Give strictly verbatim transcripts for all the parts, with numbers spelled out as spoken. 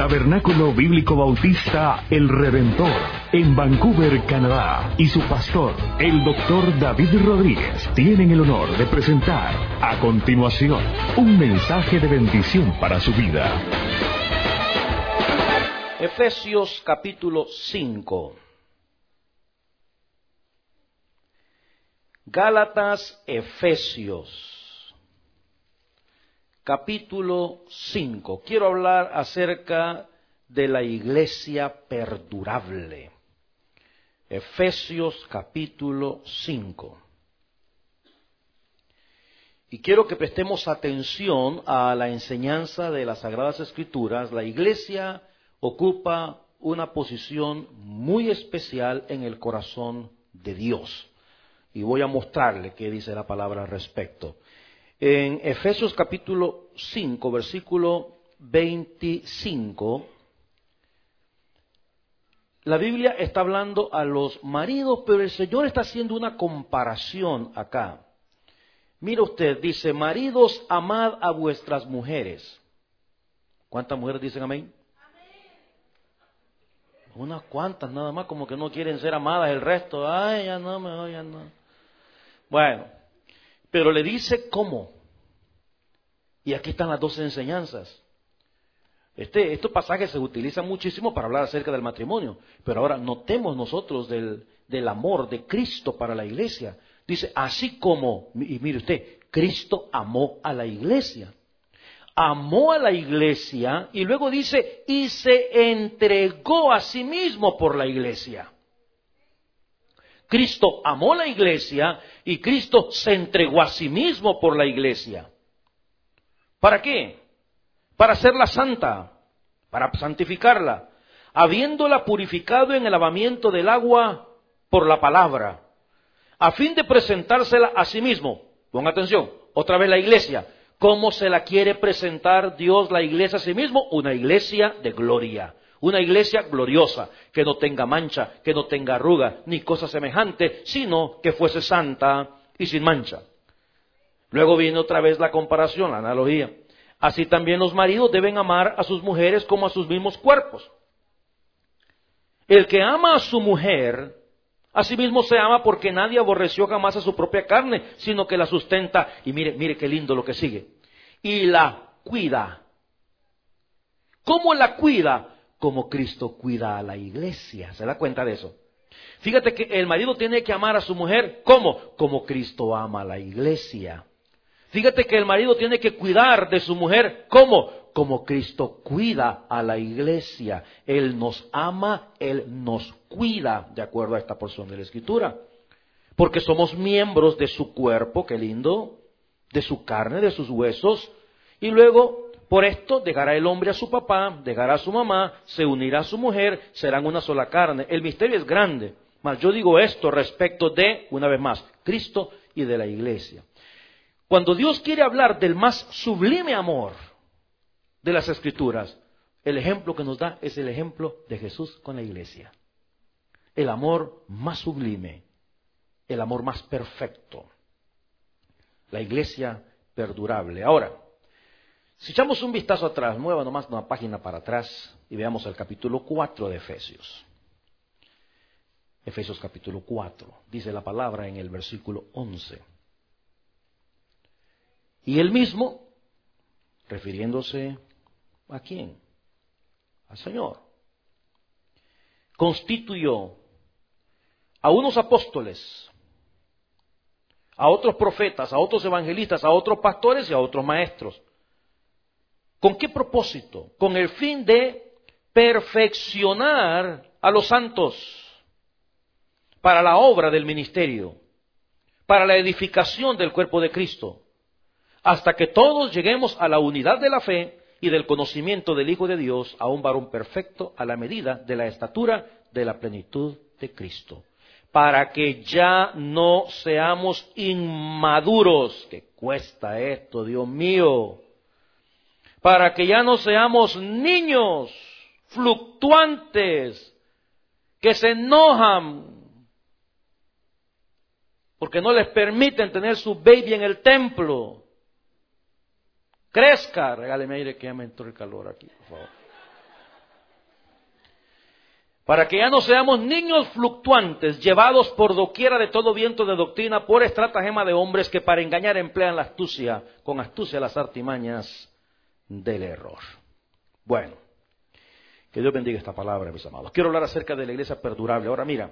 Tabernáculo Bíblico Bautista El Redentor, en Vancouver, Canadá, y su pastor, el doctor David Rodríguez, tienen el honor de presentar a continuación un mensaje de bendición para su vida. Efesios capítulo cinco. Gálatas, Efesios, capítulo cinco. Quiero hablar acerca de la iglesia perdurable. Efesios capítulo cinco. Y quiero que prestemos atención a la enseñanza de las Sagradas Escrituras. La iglesia ocupa una posición muy especial en el corazón de Dios. Y voy a mostrarle qué dice la palabra al respecto. En Efesios capítulo cinco, versículo veinticinco, la Biblia está hablando a los maridos, pero el Señor está haciendo una comparación acá. Mira usted, dice, maridos, amad a vuestras mujeres. ¿Cuántas mujeres dicen amén? Unas cuantas nada más, como que no quieren ser amadas, el resto, ay, ya no, mejor ya no. Bueno, pero le dice cómo. Y aquí están las dos enseñanzas. Este, estos pasajes se utilizan muchísimo para hablar acerca del matrimonio. Pero ahora notemos nosotros del, del amor de Cristo para la iglesia. Dice, así como, y mire usted, Cristo amó a la iglesia. Amó a la iglesia y luego dice, y se entregó a sí mismo por la iglesia. Cristo amó la iglesia y Cristo se entregó a sí mismo por la iglesia. ¿Para qué? Para hacerla santa, para santificarla, habiéndola purificado en el lavamiento del agua por la palabra, a fin de presentársela a sí mismo. Ponga atención, otra vez la iglesia. ¿Cómo se la quiere presentar Dios la iglesia a sí mismo? Una iglesia de gloria. Una iglesia gloriosa, que no tenga mancha, que no tenga arruga, ni cosa semejante, sino que fuese santa y sin mancha. Luego viene otra vez la comparación, la analogía. Así también los maridos deben amar a sus mujeres como a sus mismos cuerpos. El que ama a su mujer, a sí mismo se ama, porque nadie aborreció jamás a su propia carne, sino que la sustenta. Y mire, mire qué lindo lo que sigue. Y la cuida. ¿Cómo la cuida? Como Cristo cuida a la iglesia. ¿Se da cuenta de eso? Fíjate que el marido tiene que amar a su mujer. ¿Cómo? Como Cristo ama a la iglesia. Fíjate que el marido tiene que cuidar de su mujer. ¿Cómo? Como Cristo cuida a la iglesia. Él nos ama, Él nos cuida, de acuerdo a esta porción de la Escritura. Porque somos miembros de su cuerpo, qué lindo, de su carne, de sus huesos. Y luego, por esto, dejará el hombre a su papá, dejará a su mamá, se unirá a su mujer, serán una sola carne. El misterio es grande, mas yo digo esto respecto de, una vez más, Cristo y de la iglesia. Cuando Dios quiere hablar del más sublime amor de las Escrituras, el ejemplo que nos da es el ejemplo de Jesús con la iglesia. El amor más sublime, el amor más perfecto, la iglesia perdurable. Ahora, si echamos un vistazo atrás, mueva nomás una página para atrás y veamos el capítulo cuatro de Efesios. Efesios capítulo cuatro, dice la palabra en el versículo once. Y él mismo, refiriéndose ¿a quién? Al Señor, constituyó a unos apóstoles, a otros profetas, a otros evangelistas, a otros pastores y a otros maestros. ¿Con qué propósito? Con el fin de perfeccionar a los santos para la obra del ministerio, para la edificación del cuerpo de Cristo, hasta que todos lleguemos a la unidad de la fe y del conocimiento del Hijo de Dios, a un varón perfecto a la medida de la estatura de la plenitud de Cristo, para que ya no seamos inmaduros, que cuesta esto, Dios mío, para que ya no seamos niños fluctuantes, que se enojan porque no les permiten tener su baby en el templo. Crezca, regáleme aire que ya me entró el calor aquí, por favor. para que ya no seamos niños fluctuantes, llevados por doquiera de todo viento de doctrina, por estratagema de hombres que para engañar emplean la astucia, con astucia las artimañas del error. Bueno, que Dios bendiga esta palabra, mis amados. Quiero hablar acerca de la iglesia perdurable. Ahora mira,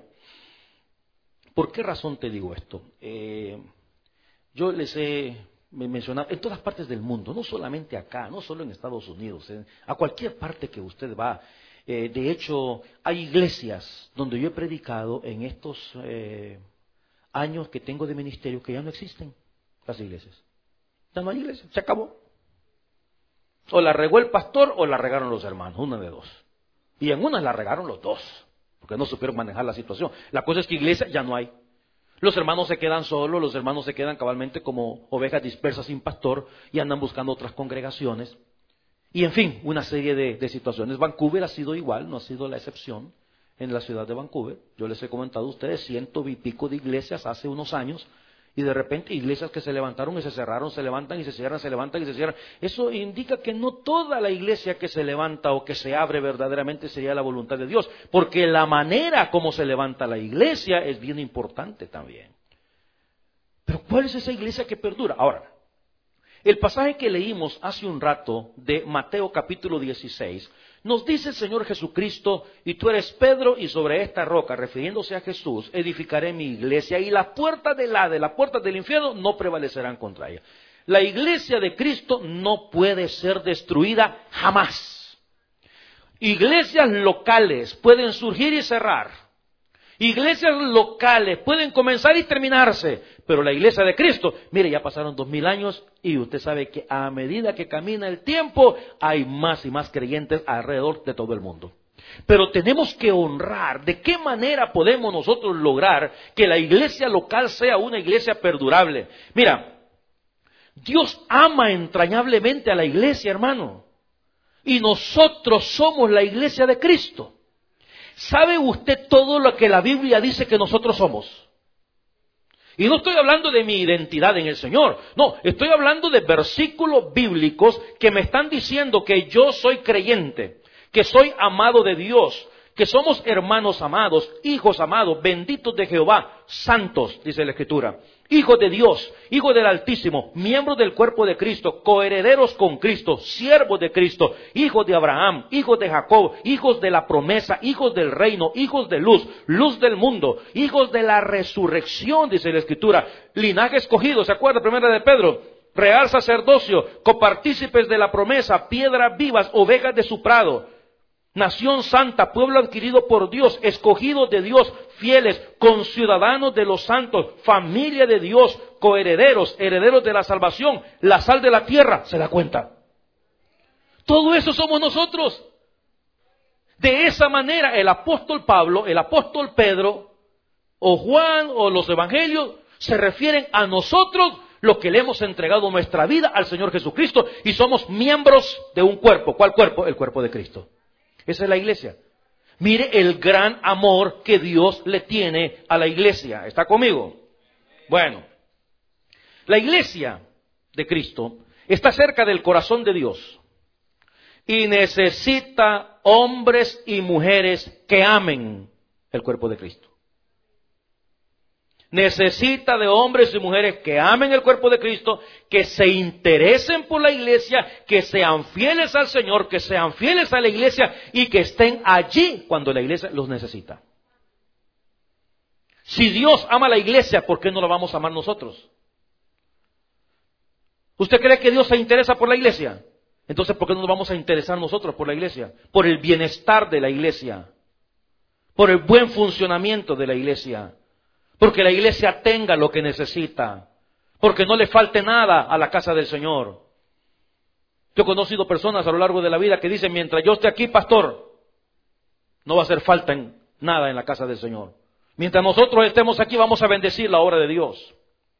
¿por qué razón te digo esto? Eh, yo les he mencionado en todas partes del mundo, no solamente acá, no solo en Estados Unidos, eh, a cualquier parte que usted va. Eh, de hecho, hay iglesias donde yo he predicado en estos eh, años que tengo de ministerio que ya no existen las iglesias. Ya no hay iglesias, se acabó. O la regó el pastor o la regaron los hermanos, una de dos. Y en una la regaron los dos, porque no supieron manejar la situación. La cosa es que iglesia ya no hay. Los hermanos se quedan solos, los hermanos se quedan cabalmente como ovejas dispersas sin pastor y andan buscando otras congregaciones. Y en fin, una serie de, de situaciones. Vancouver ha sido igual, no ha sido la excepción en la ciudad de Vancouver. Yo les he comentado a ustedes ciento y pico de iglesias hace unos años. Y de repente iglesias que se levantaron y se cerraron, se levantan y se cierran, se levantan y se cierran. Eso indica que no toda la iglesia que se levanta o que se abre verdaderamente sería la voluntad de Dios. Porque la manera como se levanta la iglesia es bien importante también. Pero ¿cuál es esa iglesia que perdura? Ahora, el pasaje que leímos hace un rato de Mateo capítulo dieciséis, nos dice el Señor Jesucristo, y tú eres Pedro, y sobre esta roca, refiriéndose a Jesús, edificaré mi iglesia, y las puertas del Hades, las puertas del infierno, no prevalecerán contra ella. La iglesia de Cristo no puede ser destruida jamás. Iglesias locales pueden surgir y cerrar. Iglesias locales pueden comenzar y terminarse, pero la iglesia de Cristo, mire, ya pasaron dos mil años y usted sabe que a medida que camina el tiempo hay más y más creyentes alrededor de todo el mundo. Pero tenemos que honrar. ¿De qué manera podemos nosotros lograr que la iglesia local sea una iglesia perdurable? Mira, Dios ama entrañablemente a la iglesia, hermano, y nosotros somos la iglesia de Cristo. ¿Sabe usted todo lo que la Biblia dice que nosotros somos? Y no estoy hablando de mi identidad en el Señor. No, estoy hablando de versículos bíblicos que me están diciendo que yo soy creyente, que soy amado de Dios, que somos hermanos amados, hijos amados, benditos de Jehová, santos, dice la Escritura. Hijos de Dios, hijos del Altísimo, miembros del cuerpo de Cristo, coherederos con Cristo, siervos de Cristo, hijos de Abraham, hijos de Jacob, hijos de la promesa, hijos del reino, hijos de luz, luz del mundo, hijos de la resurrección, dice la Escritura, linaje escogido, ¿se acuerda? Primera de Pedro, real sacerdocio, copartícipes de la promesa, piedras vivas, ovejas de su prado. Nación santa, pueblo adquirido por Dios, escogidos de Dios, fieles, conciudadanos de los santos, familia de Dios, coherederos, herederos de la salvación, la sal de la tierra, ¿se da cuenta? Todo eso somos nosotros. De esa manera el apóstol Pablo, el apóstol Pedro, o Juan, o los evangelios, se refieren a nosotros, los que le hemos entregado nuestra vida al Señor Jesucristo, y somos miembros de un cuerpo. ¿Cuál cuerpo? El cuerpo de Cristo. Esa es la iglesia. Mire el gran amor que Dios le tiene a la iglesia. ¿Está conmigo? Bueno, la iglesia de Cristo está cerca del corazón de Dios y necesita hombres y mujeres que amen el cuerpo de Cristo. Necesita de hombres y mujeres que amen el cuerpo de Cristo, que se interesen por la iglesia, que sean fieles al Señor, que sean fieles a la iglesia y que estén allí cuando la iglesia los necesita. Si Dios ama a la iglesia, ¿por qué no la vamos a amar nosotros? ¿Usted cree que Dios se interesa por la iglesia? Entonces, ¿por qué no nos vamos a interesar nosotros por la iglesia? Por el bienestar de la iglesia, por el buen funcionamiento de la iglesia. Porque la iglesia tenga lo que necesita. Porque no le falte nada a la casa del Señor. Yo he conocido personas a lo largo de la vida que dicen, mientras yo esté aquí, pastor, no va a hacer falta en nada en la casa del Señor. Mientras nosotros estemos aquí, vamos a bendecir la obra de Dios.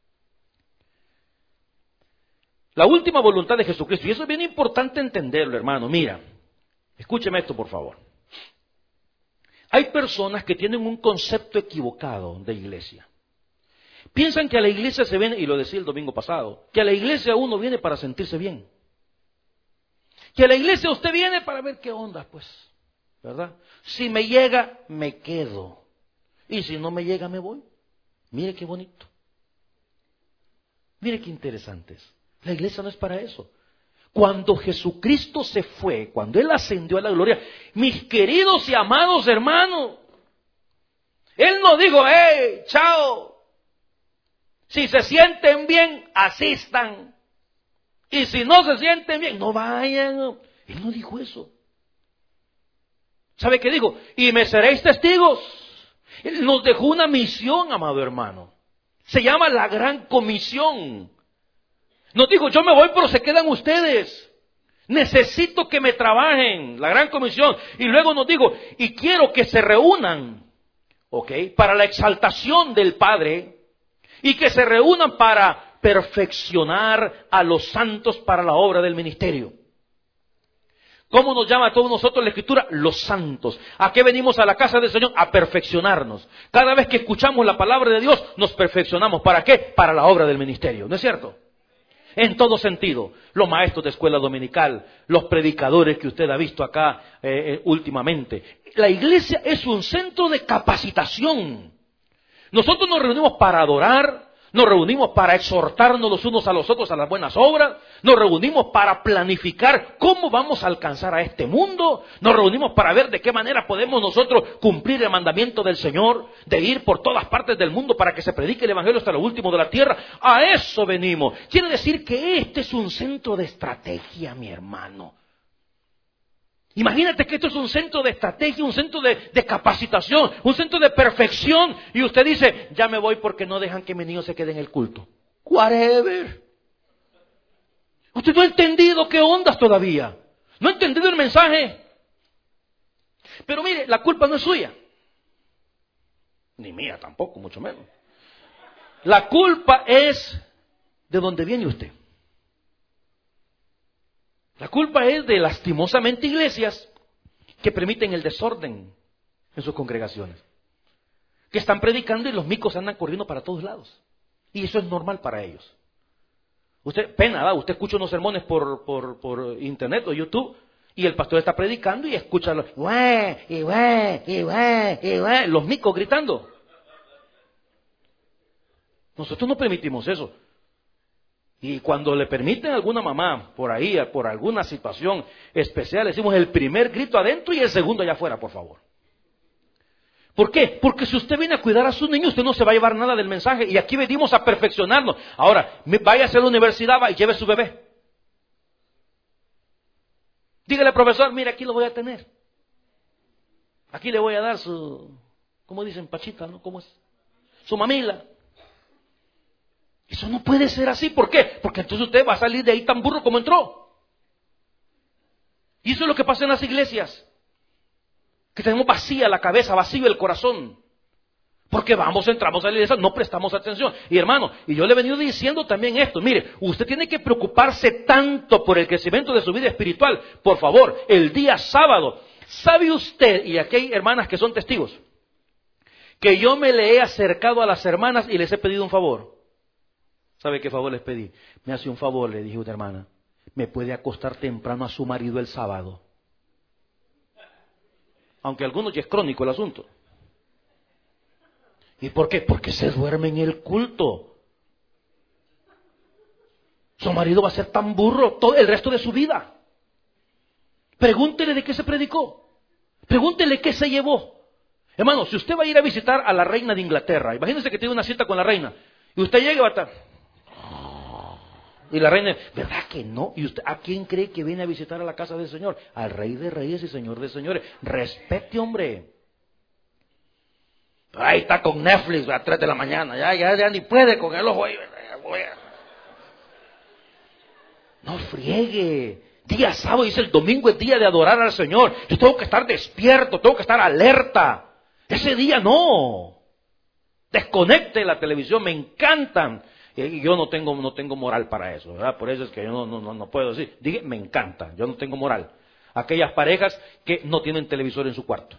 La última voluntad de Jesucristo, y eso es bien importante entenderlo, hermano. Mira, escúcheme esto, por favor. Hay personas que tienen un concepto equivocado de iglesia. Piensan que a la iglesia se viene, y lo decía el domingo pasado, que a la iglesia uno viene para sentirse bien. Que a la iglesia usted viene para ver qué onda, pues. ¿verdad? Si me llega, me quedo. Y si no me llega, me voy. Mire qué bonito. Mire qué interesante es. La iglesia no es para eso. Cuando Jesucristo se fue, cuando Él ascendió a la gloria, mis queridos y amados hermanos, Él no dijo, hey, chao. Si se sienten bien, asistan. Y si no se sienten bien, no vayan. Él no dijo eso. ¿Sabe qué dijo? Y me seréis testigos. Él nos dejó una misión, amado hermano. Se llama la Gran Comisión. Nos dijo, yo me voy, pero se quedan ustedes. Necesito que me trabajen, la Gran Comisión. Y luego nos dijo, y quiero que se reúnan, ¿ok? Para la exaltación del Padre. Y que se reúnan para perfeccionar a los santos para la obra del ministerio. ¿Cómo nos llama a todos nosotros la Escritura? Los santos. ¿A qué venimos a la casa del Señor? A perfeccionarnos. Cada vez que escuchamos la palabra de Dios, nos perfeccionamos. ¿Para qué? Para la obra del ministerio. ¿No es cierto? En todo sentido. Los maestros de escuela dominical, los predicadores que usted ha visto acá eh, eh, últimamente. La iglesia es un centro de capacitación. Nosotros nos reunimos para adorar. Nos reunimos para exhortarnos los unos a los otros a las buenas obras. Nos reunimos para planificar cómo vamos a alcanzar a este mundo. Nos reunimos para ver de qué manera podemos nosotros cumplir el mandamiento del Señor, de ir por todas partes del mundo para que se predique el Evangelio hasta lo último de la tierra. A eso venimos. Quiere decir que este es un centro de estrategia, mi hermano. Imagínate que esto es un centro de estrategia, un centro de, de capacitación, un centro de perfección. Y usted dice, ya me voy porque no dejan que mi niño se quede en el culto. Whatever. Usted no ha entendido qué ondas todavía. No ha entendido el mensaje. Pero mire, la culpa no es suya. Ni mía tampoco, mucho menos. La culpa es de donde viene usted. La culpa es de, lastimosamente, iglesias que permiten el desorden en sus congregaciones. Que están predicando y los micos andan corriendo para todos lados. Y eso es normal para ellos. Usted, pena, ¿verdad? Usted escucha unos sermones por, por, por internet o YouTube y el pastor está predicando y escucha los, ¡Ué! y ¡Ué! y ¡Ué! y ¡Ué! los micos gritando. Nosotros no permitimos eso. Y cuando le permiten a alguna mamá por ahí, por alguna situación especial, decimos el primer grito adentro y el segundo allá afuera, por favor. ¿Por qué? Porque si usted viene a cuidar a sus niños, usted no se va a llevar nada del mensaje. Y aquí venimos a perfeccionarnos. Ahora, vaya a la universidad, va y lleve su bebé. Dígale al profesor, mire, aquí lo voy a tener. Aquí le voy a dar su, ¿cómo dicen? Pachita, ¿no? ¿Cómo es? Su mamila. Eso no puede ser así. ¿Por qué? Porque entonces usted va a salir de ahí tan burro como entró. Y eso es lo que pasa en las iglesias. Que tenemos vacía la cabeza, vacío el corazón. Porque vamos, entramos a la iglesia, no prestamos atención. Y hermano, y yo le he venido diciendo también esto. Mire, usted tiene que preocuparse tanto por el crecimiento de su vida espiritual. Por favor, el día sábado, ¿sabe usted, y aquí hay hermanas que son testigos, que yo me le he acercado a las hermanas y les he pedido un favor? ¿Sabe qué favor les pedí? Me hace un favor, le dije a una hermana. ¿Me puede acostar temprano a su marido el sábado? Aunque a algunos ya es crónico el asunto. ¿Y por qué? Porque se duerme en el culto. Su marido va a ser tan burro todo el resto de su vida. Pregúntele de qué se predicó. Pregúntele qué se llevó. Hermano, si usted va a ir a visitar a la reina de Inglaterra, imagínese que tiene una cita con la reina, y usted llega y va a estar... Y la reina, ¿verdad que no? ¿Y usted a quién cree que viene a visitar a la casa del Señor? Al Rey de Reyes y Señor de Señores. Respete, hombre. Ahí está con Netflix a las tres de la mañana. Ya, ya, ya ni puede con el ojo ahí. No friegue. Día sábado, dice el domingo es día de adorar al Señor. Yo tengo que estar despierto, tengo que estar alerta. Ese día no. Desconecte la televisión, me encantan. Y yo no tengo, no tengo moral para eso, ¿verdad? Por eso es que yo no, no, no puedo decir. Dije, me encanta, yo no tengo moral. Aquellas parejas que no tienen televisor en su cuarto.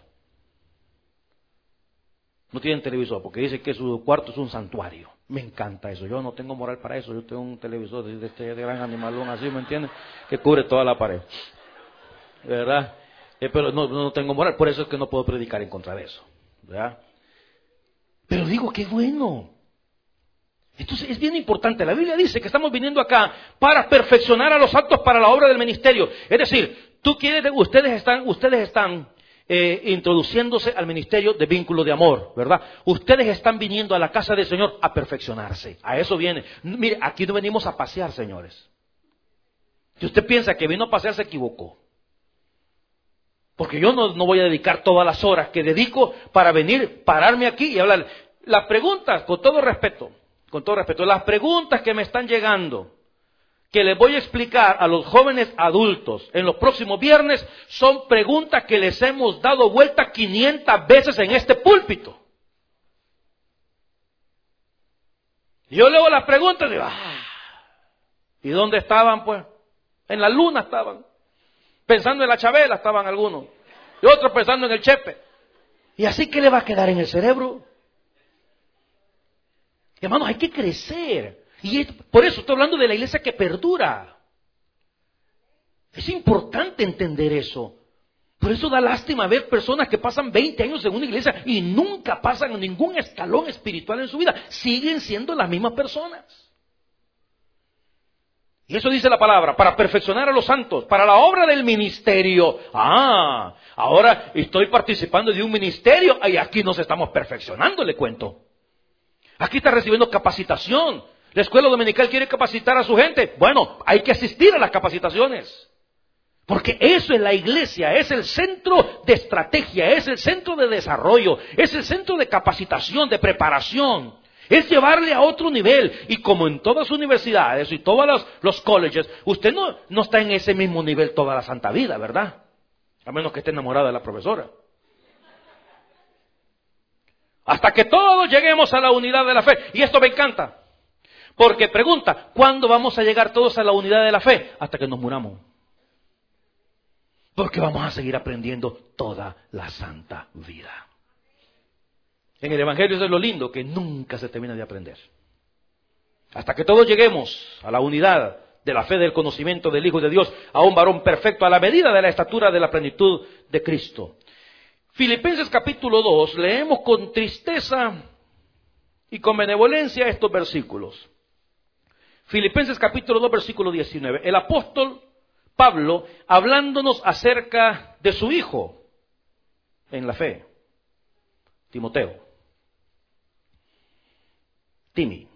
No tienen televisor porque dicen que su cuarto es un santuario. Me encanta eso, yo no tengo moral para eso. Yo tengo un televisor de este de gran animalón así, ¿me entiendes? Que cubre toda la pared. ¿Verdad? Eh, pero no, no tengo moral, por eso es que no puedo predicar en contra de eso, ¿verdad? Pero digo, qué bueno. Entonces es bien importante. La Biblia dice que estamos viniendo acá para perfeccionar a los santos para la obra del ministerio. Es decir, tú quieres, ustedes están, ustedes están eh, introduciéndose al ministerio de vínculo de amor, ¿verdad? Ustedes están viniendo a la casa del Señor a perfeccionarse. A eso viene. Mire, aquí no venimos a pasear, señores. Si usted piensa que vino a pasear, se equivocó. Porque yo no, no voy a dedicar todas las horas que dedico para venir, pararme aquí y hablar. Las preguntas, con todo respeto, con todo respeto, las preguntas que me están llegando, que les voy a explicar a los jóvenes adultos en los próximos viernes, son preguntas que les hemos dado vuelta quinientas veces en este púlpito. Yo leo las preguntas y digo, ah, ¿y dónde estaban pues? En la luna estaban. Pensando en la Chabela estaban algunos. Y otros pensando en el Chepe. ¿Y así qué le va a quedar en el cerebro? Hermanos, hay que crecer. Y es, por eso estoy hablando de la iglesia que perdura. Es importante entender eso. Por eso da lástima ver personas que pasan veinte años en una iglesia y nunca pasan en ningún escalón espiritual en su vida. Siguen siendo las mismas personas. Y eso dice la palabra, para perfeccionar a los santos, para la obra del ministerio. Ah, ahora estoy participando de un ministerio y aquí nos estamos perfeccionando, le cuento. Aquí está recibiendo capacitación. La escuela dominical quiere capacitar a su gente. Bueno, hay que asistir a las capacitaciones. Porque eso es la iglesia, es el centro de estrategia, es el centro de desarrollo, es el centro de capacitación, de preparación. Es llevarle a otro nivel. Y como en todas las universidades y todos los, los colleges, usted no, no está en ese mismo nivel toda la santa vida, ¿verdad? A menos que esté enamorada de la profesora. Hasta que todos lleguemos a la unidad de la fe. Y esto me encanta. Porque pregunta, ¿cuándo vamos a llegar todos a la unidad de la fe? Hasta que nos muramos. Porque vamos a seguir aprendiendo toda la santa vida. En el Evangelio eso es lo lindo, que nunca se termina de aprender. Hasta que todos lleguemos a la unidad de la fe del conocimiento del Hijo de Dios, a un varón perfecto a la medida de la estatura de la plenitud de Cristo. Filipenses capítulo dos, leemos con tristeza y con benevolencia estos versículos. Filipenses capítulo dos, versículo diecinueve. El apóstol Pablo hablándonos acerca de su hijo en la fe, Timoteo. Timi.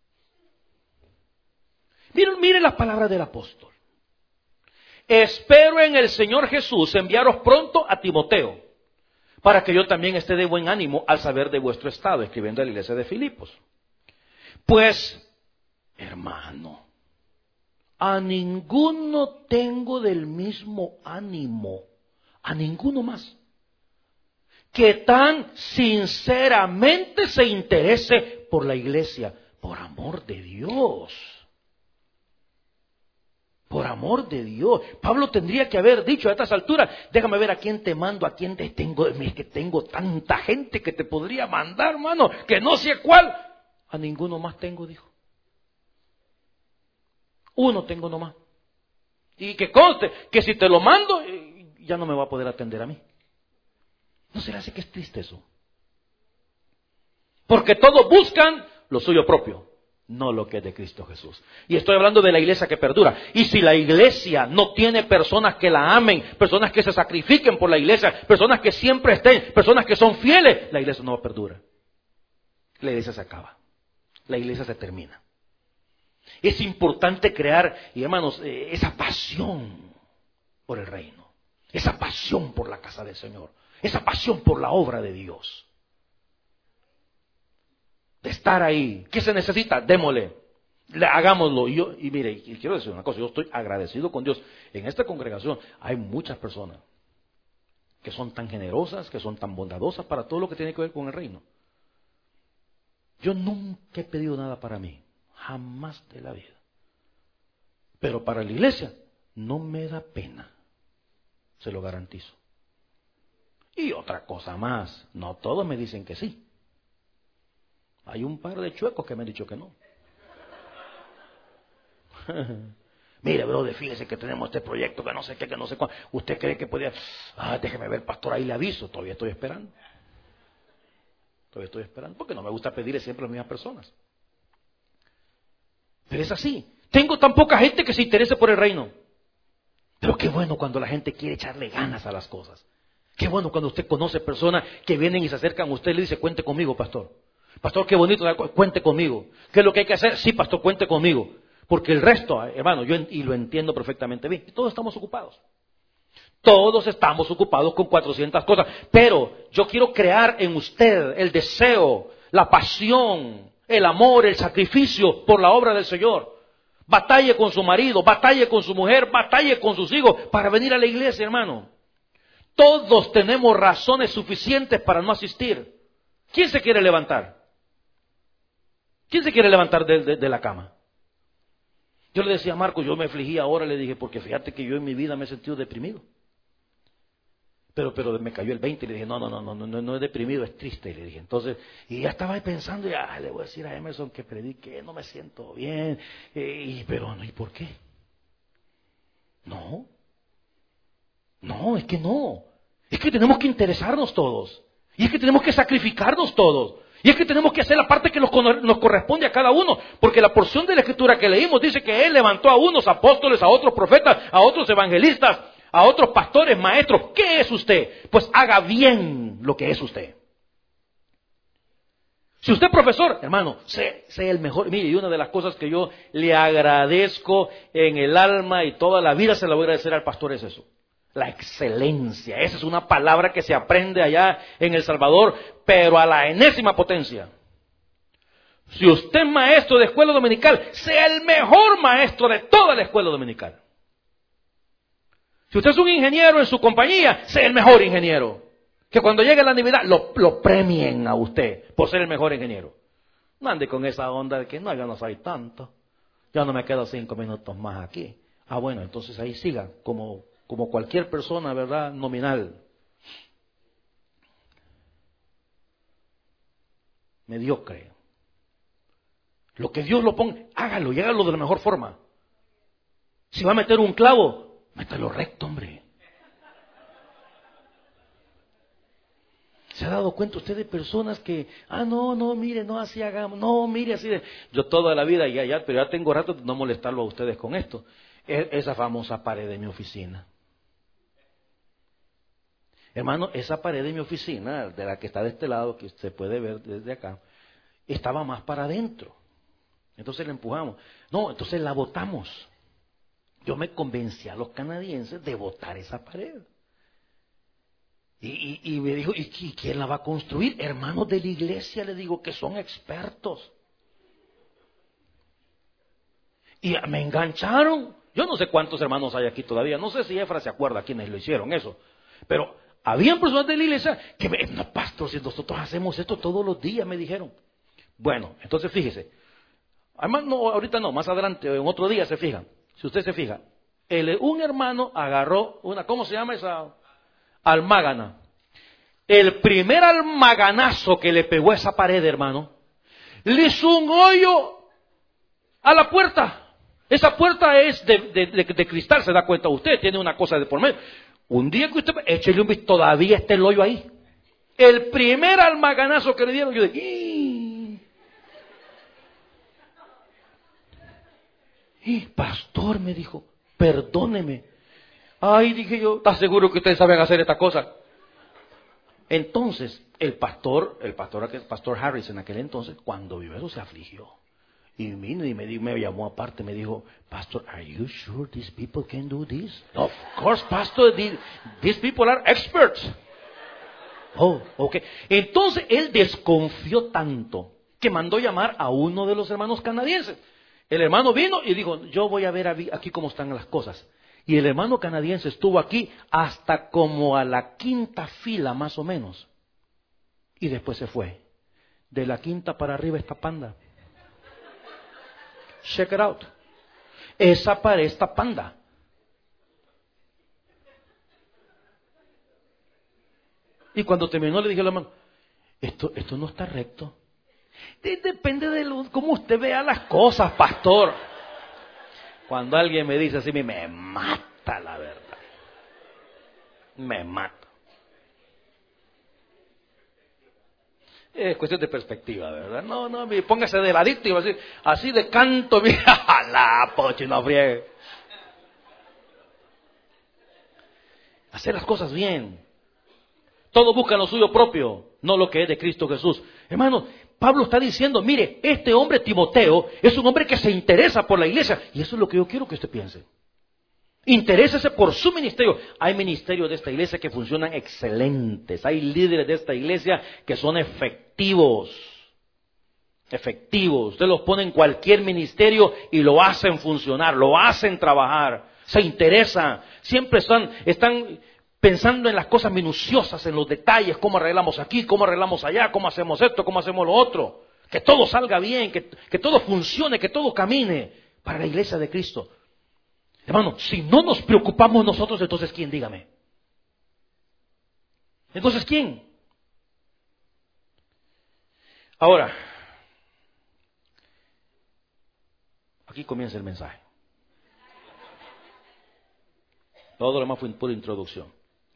Miren, miren las palabras del apóstol. Espero en el Señor Jesús enviaros pronto a Timoteo, para que yo también esté de buen ánimo al saber de vuestro estado, escribiendo a la iglesia de Filipos. Pues, hermano, a ninguno tengo del mismo ánimo, a ninguno más, que tan sinceramente se interese por la iglesia, por amor de Dios. Por amor de Dios. Pablo tendría que haber dicho a estas alturas, déjame ver a quién te mando, a quién te tengo, es que tengo tanta gente que te podría mandar, hermano, que no sé cuál. A ninguno más tengo, dijo. Uno tengo nomás. Y que conste, que si te lo mando, ya no me va a poder atender a mí. ¿No se le hace que es triste eso? Porque todos buscan lo suyo propio, no lo que es de Cristo Jesús. Y estoy hablando de la iglesia que perdura. Y si la iglesia no tiene personas que la amen, personas que se sacrifiquen por la iglesia, personas que siempre estén, personas que son fieles, la iglesia no perdura. La iglesia se acaba. La iglesia se termina. Es importante crear, y hermanos, eh, esa pasión por el reino. Esa pasión por la casa del Señor. Esa pasión por la obra de Dios. De estar ahí. ¿Qué se necesita? Démosle. Le, hagámoslo. Y, yo, y mire, y quiero decir una cosa. Yo estoy agradecido con Dios. En esta congregación hay muchas personas que son tan generosas, que son tan bondadosas para todo lo que tiene que ver con el reino. Yo nunca he pedido nada para mí. Jamás de la vida. Pero para la iglesia no me da pena. Se lo garantizo. Y otra cosa más, no todos me dicen que sí. Hay un par de chuecos que me han dicho que no. Mire, brother, fíjese que tenemos este proyecto, que no sé qué, que no sé cuándo. ¿Usted cree que podía? Ah, déjeme ver, pastor, ahí le aviso. Todavía estoy esperando. Todavía estoy esperando, porque no me gusta pedirle siempre a las mismas personas. Pero es así. Tengo tan poca gente que se interese por el reino. Pero qué bueno cuando la gente quiere echarle ganas a las cosas. Qué bueno cuando usted conoce personas que vienen y se acercan a usted y le dice, cuente conmigo, pastor. Pastor, qué bonito, cuente conmigo. ¿Qué es lo que hay que hacer? Sí, pastor, cuente conmigo. Porque el resto, hermano, yo y lo entiendo perfectamente bien. Todos estamos ocupados. Todos estamos ocupados con cuatrocientas cosas. Pero yo quiero crear en usted el deseo, la pasión, el amor, el sacrificio por la obra del Señor. Batalle con su marido, batalle con su mujer, batalle con sus hijos para venir a la iglesia, hermano. Todos tenemos razones suficientes para no asistir. ¿Quién se quiere levantar? ¿Quién se quiere levantar de, de, de la cama? Yo le decía a Marcos, yo me afligí ahora, le dije, porque fíjate que yo en mi vida me he sentido deprimido. Pero, pero me cayó el veinte y le dije, no, no, no, no, no, no es deprimido, es triste, le dije. Entonces, y ya estaba ahí pensando, y ah, le voy a decir a Emerson que predique, no me siento bien, eh, y, pero no, ¿y por qué? No, no, es que no, es que tenemos que interesarnos todos, y es que tenemos que sacrificarnos todos, y es que tenemos que hacer la parte que nos, nos corresponde a cada uno, porque la porción de la Escritura que leímos dice que Él levantó a unos apóstoles, a otros profetas, a otros evangelistas, a otros pastores, maestros. ¿Qué es usted? Pues haga bien lo que es usted. Si usted es profesor, hermano, sé, sé el mejor. Mire, y una de las cosas que yo le agradezco en el alma y toda la vida se la voy a agradecer al pastor es eso. La excelencia. Esa es una palabra que se aprende allá en El Salvador, pero a la enésima potencia. Si usted es maestro de escuela dominical, sea el mejor maestro de toda la escuela dominical. Si usted es un ingeniero en su compañía, sea el mejor ingeniero. Que cuando llegue la Navidad lo, lo premien a usted por ser el mejor ingeniero. No ande con esa onda de que no, yo no soy tanto. Yo no me quedo cinco minutos más aquí. Ah, bueno, entonces ahí siga, como, como cualquier persona, ¿verdad? Nominal. Mediocre. Lo que Dios lo ponga, hágalo y hágalo de la mejor forma. Si va a meter un clavo, métalo recto, hombre. ¿Se ha dado cuenta usted de personas que, ah, no, no, mire, no así hagamos, no, mire así de... Yo toda la vida, ya, ya, pero ya tengo rato de no molestarlo a ustedes con esto. Es, esa famosa pared de mi oficina. Hermano, esa pared de mi oficina, de la que está de este lado, que se puede ver desde acá, estaba más para adentro. Entonces la empujamos. No, entonces la botamos. Yo me convencí a los canadienses de botar esa pared. Y, y, y me dijo, ¿y quién la va a construir? Hermanos de la iglesia, le digo, que son expertos. Y me engancharon. Yo no sé cuántos hermanos hay aquí todavía. No sé si Efra se acuerda quiénes lo hicieron eso. Pero habían personas de la iglesia que me, no, pastor, si nosotros hacemos esto todos los días, me dijeron. Bueno, entonces fíjese. Además, no, ahorita no, más adelante, en otro día se fijan. Si usted se fija, el, un hermano agarró una, ¿cómo se llama esa? Almágana. El primer almaganazo que le pegó a esa pared, hermano, le hizo un hoyo a la puerta. Esa puerta es de, de, de, de cristal, se da cuenta usted, tiene una cosa de por medio. Un día que usted, échele un visto, todavía está el hoyo ahí. El primer almaganazo que le dieron, yo dije, ¡ih! Y pastor, me dijo, perdóneme. Ay, dije yo, ¿estás seguro que ustedes saben hacer esta cosa? Entonces, el pastor, el pastor, el pastor Harris en aquel entonces, cuando vio eso se afligió. Y vino y me, me llamó aparte, me dijo, Pastor, are you sure these people can do this? Of course, Pastor, these, these people are experts. Oh, okay. Entonces, él desconfió tanto que mandó llamar a uno de los hermanos canadienses. El hermano vino y dijo, yo voy a ver aquí cómo están las cosas. Y el hermano canadiense estuvo aquí hasta como a la quinta fila más o menos. Y después se fue. De la quinta para arriba esta panda. Check it out. Esa pared está panda. Y cuando terminó le dije al hermano, esto, esto no está recto. Depende de lo, cómo usted vea las cosas, pastor. Cuando alguien me dice así, me, me mata la verdad. Me mata. Es cuestión de perspectiva, ¿verdad? No, no, póngase de ladito y va a decir, así de canto, mira, la poche, no friegue. Hacer las cosas bien. Todos buscan lo suyo propio, no lo que es de Cristo Jesús. Hermano, Pablo está diciendo, mire, este hombre Timoteo es un hombre que se interesa por la iglesia. Y eso es lo que yo quiero que usted piense. Interésese por su ministerio. Hay ministerios de esta iglesia que funcionan excelentes. Hay líderes de esta iglesia que son efectivos. Efectivos. Usted los pone en cualquier ministerio y lo hacen funcionar, lo hacen trabajar. Se interesan. Siempre están, están pensando en las cosas minuciosas, en los detalles, cómo arreglamos aquí, cómo arreglamos allá, cómo hacemos esto, cómo hacemos lo otro. Que todo salga bien, que, que todo funcione, que todo camine para la iglesia de Cristo. Hermano, si no nos preocupamos nosotros, entonces ¿quién? Dígame. Entonces ¿quién? Ahora, aquí comienza el mensaje. Todo lo demás fue pura introducción.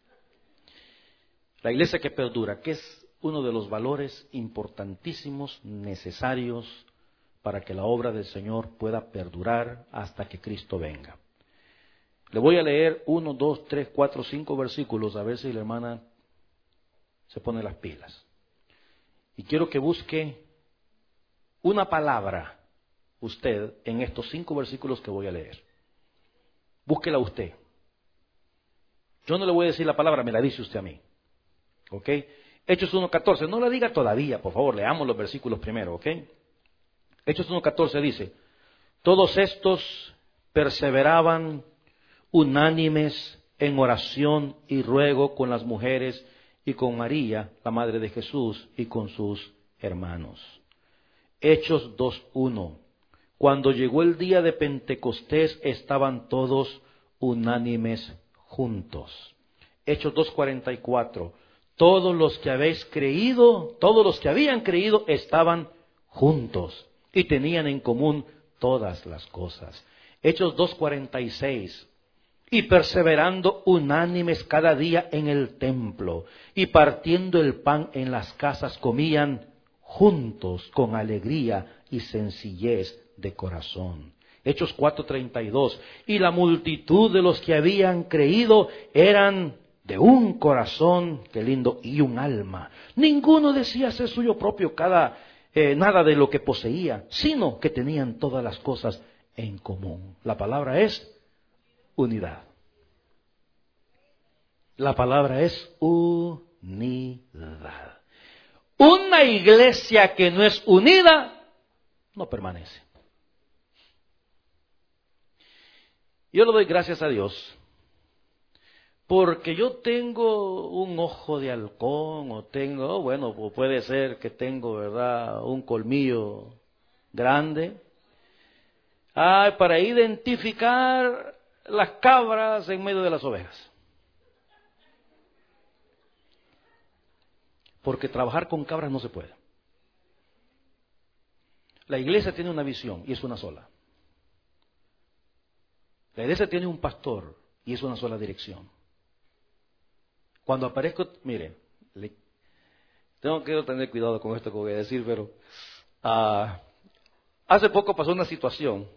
La iglesia que perdura, que es uno de los valores importantísimos, necesarios para que la obra del Señor pueda perdurar hasta que Cristo venga. Le voy a leer uno, dos, tres, cuatro, cinco versículos, a ver si la hermana se pone las pilas. Y quiero que busque una palabra usted en estos cinco versículos que voy a leer. Búsquela usted. Yo no le voy a decir la palabra, me la dice usted a mí. ¿Ok? Hechos uno catorce, no la diga todavía, por favor, leamos los versículos primero, ¿ok? Hechos uno catorce dice, todos estos perseveraban unánimes en oración y ruego con las mujeres y con María, la madre de Jesús, y con sus hermanos. Hechos dos uno. Cuando llegó el día de Pentecostés, estaban todos unánimes juntos. Hechos dos cuarenta y cuatro. Todos los que habéis creído, todos los que habían creído, estaban juntos y tenían en común todas las cosas. Hechos dos cuarenta y seis. Y perseverando unánimes cada día en el templo, y partiendo el pan en las casas, comían juntos con alegría y sencillez de corazón. Hechos cuatro treinta y dos. Y la multitud de los que habían creído eran de un corazón, qué lindo, y un alma. Ninguno decía ser suyo propio cada eh, nada de lo que poseía, sino que tenían todas las cosas en común. La palabra es unidad. La palabra es unidad. Una iglesia que no es unida no permanece. Yo le doy gracias a Dios porque yo tengo un ojo de halcón o tengo, bueno, puede ser que tengo, ¿verdad?, un colmillo grande. Ah, para identificar las cabras en medio de las ovejas. Porque trabajar con cabras no se puede. La iglesia tiene una visión y es una sola. La iglesia tiene un pastor y es una sola dirección. Cuando aparezco, mire, le, tengo que tener cuidado con esto que voy a decir, pero uh, hace poco pasó una situación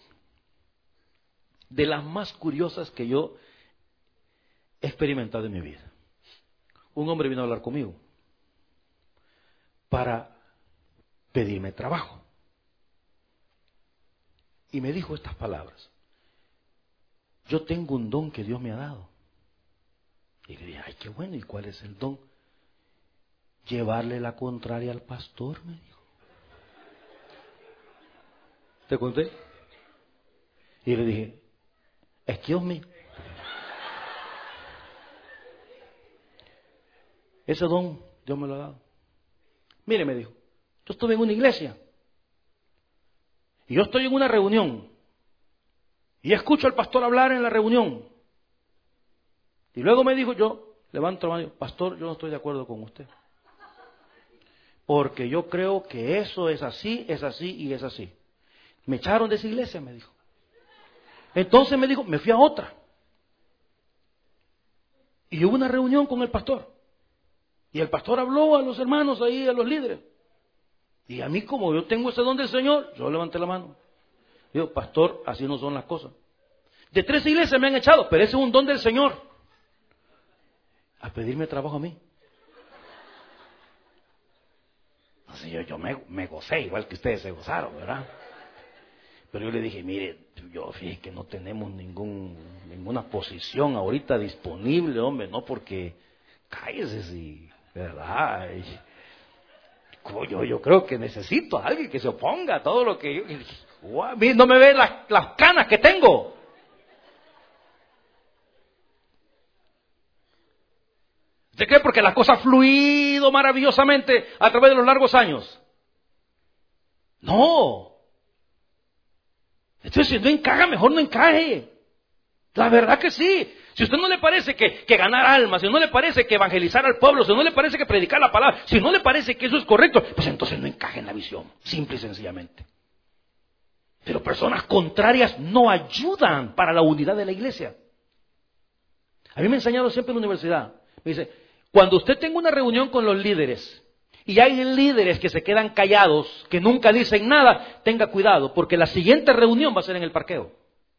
de las más curiosas que yo he experimentado en mi vida. Un hombre vino a hablar conmigo para pedirme trabajo. Y me dijo estas palabras: yo tengo un don que Dios me ha dado. Y le dije, ay, qué bueno, ¿y cuál es el don? Llevarle la contraria al pastor, me dijo. ¿Te conté? Y le dije, excuse me. Ese don Dios me lo ha dado. Mire, me dijo, yo estuve en una iglesia y yo estoy en una reunión y escucho al pastor hablar en la reunión. Y luego me dijo, yo levanto la mano y digo, pastor, yo no estoy de acuerdo con usted. Porque yo creo que eso es así, es así y es así. Me echaron de esa iglesia, me dijo. Entonces me dijo, me fui a otra. Y hubo una reunión con el pastor. Y el pastor habló a los hermanos ahí, a los líderes. Y a mí, como yo tengo ese don del Señor, yo levanté la mano. Digo, pastor, así no son las cosas. De tres iglesias me han echado, pero ese es un don del Señor. A pedirme trabajo a mí. Así yo, yo me, me gocé, igual que ustedes se gozaron, ¿verdad? Pero yo le dije, mire, yo fíjate que no tenemos ningún, ninguna posición ahorita disponible, hombre, no, porque cállese, sí, ¿verdad? Y, yo, yo creo que necesito a alguien que se oponga a todo lo que yo... Wow, no me ve las, las canas que tengo. ¿Usted cree porque las cosas han fluido maravillosamente a través de los largos años? No. Entonces, si no encaja, mejor no encaje. La verdad que sí. Si a usted no le parece que, que ganar almas, si no le parece que evangelizar al pueblo, si no le parece que predicar la palabra, si no le parece que eso es correcto, pues entonces no encaje en la visión, simple y sencillamente. Pero personas contrarias no ayudan para la unidad de la iglesia. A mí me ha enseñado siempre en la universidad. Me dice, cuando usted tenga una reunión con los líderes, y hay líderes que se quedan callados, que nunca dicen nada, tenga cuidado, porque la siguiente reunión va a ser en el parqueo.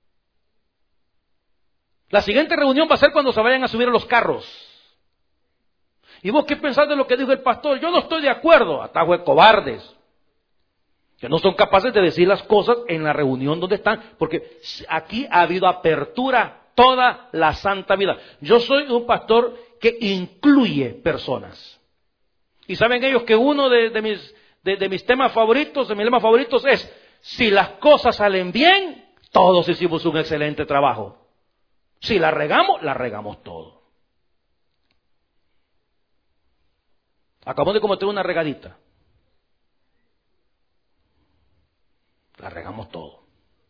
La siguiente reunión va a ser cuando se vayan a subir a los carros. ¿Y vos qué pensás de lo que dijo el pastor? Yo no estoy de acuerdo. Atajo de cobardes, que no son capaces de decir las cosas en la reunión donde están, porque aquí ha habido apertura toda la santa vida. Yo soy un pastor que incluye personas. Y saben ellos que uno de, de, mis, de, de mis temas favoritos, de mis lemas favoritos es, si las cosas salen bien, todos hicimos un excelente trabajo. Si la regamos, la regamos todo. Acabamos de cometer una regadita. La regamos todo.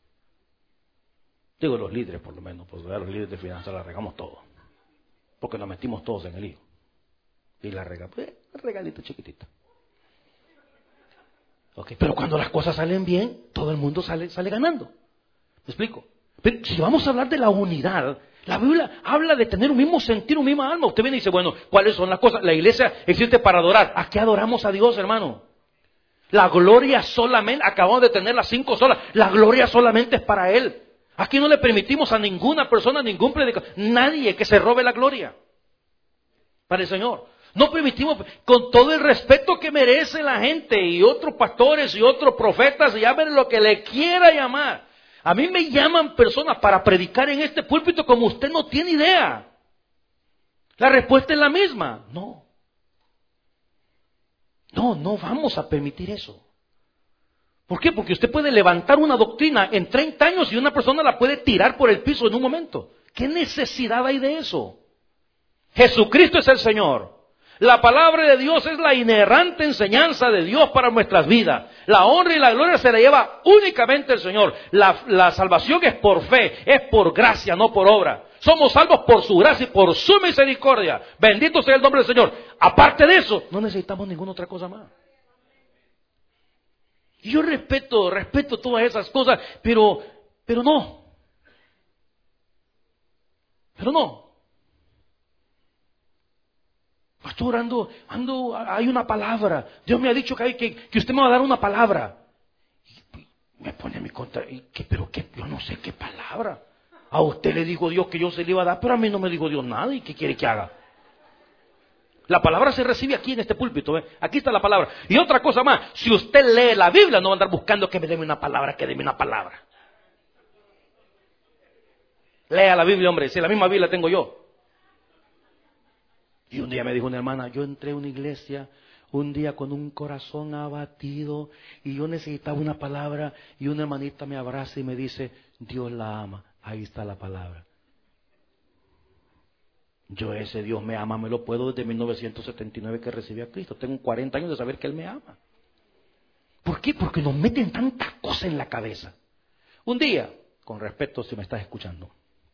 Digo los líderes por lo menos, pues los líderes de finanzas la regamos todo. Porque nos metimos todos en el lío. Y la regamos, eh, una regadita chiquitita. Okay. Pero cuando las cosas salen bien, todo el mundo sale, sale ganando. ¿Me explico? Pero si vamos a hablar de la unidad, la Biblia habla de tener un mismo sentir, un misma alma. Usted viene y dice, bueno, ¿cuáles son las cosas? La iglesia existe para adorar. ¿A qué adoramos a Dios, hermano? La gloria solamente, acabamos de tener las cinco solas, la gloria solamente es para Él. Aquí no le permitimos a ninguna persona, ningún predicador, nadie que se robe la gloria para el Señor. No permitimos, con todo el respeto que merece la gente y otros pastores y otros profetas, y llamen lo que le quiera llamar. A mí me llaman personas para predicar en este púlpito como usted no tiene idea. La respuesta es la misma. No. No, no vamos a permitir eso. ¿Por qué? Porque usted puede levantar una doctrina en treinta años y una persona la puede tirar por el piso en un momento. ¿Qué necesidad hay de eso? Jesucristo es el Señor. La palabra de Dios es la inerrante enseñanza de Dios para nuestras vidas. La honra y la gloria se la lleva únicamente el Señor. La, la salvación es por fe, es por gracia, no por obra. Somos salvos por su gracia y por su misericordia. Bendito sea el nombre del Señor. Aparte de eso, no necesitamos ninguna otra cosa más. Y yo respeto, respeto todas esas cosas, pero, pero no. Pero no. Pastor, ando, ando, hay una palabra. Dios me ha dicho que, hay, que, que usted me va a dar una palabra. Y me pone a mi contra. ¿Y qué, pero qué? Yo no sé qué palabra. A usted le dijo Dios que yo se le iba a dar, pero a mí no me dijo Dios nada. ¿Y qué quiere que haga? La palabra se recibe aquí en este púlpito. ¿Ve? Aquí está la palabra. Y otra cosa más. Si usted lee la Biblia, no va a andar buscando que me dé una palabra, que déme una palabra. Lea la Biblia, hombre. Si la misma Biblia tengo yo. Y un día me dijo una hermana, yo entré a una iglesia un día con un corazón abatido y yo necesitaba una palabra y una hermanita me abraza y me dice, Dios la ama. Ahí está la palabra. Yo ese Dios me ama, me lo puedo desde mil novecientos setenta y nueve que recibí a Cristo. Tengo cuarenta años de saber que Él me ama. ¿Por qué? Porque nos meten tanta cosa en la cabeza. Un día, con respeto si me estás escuchando,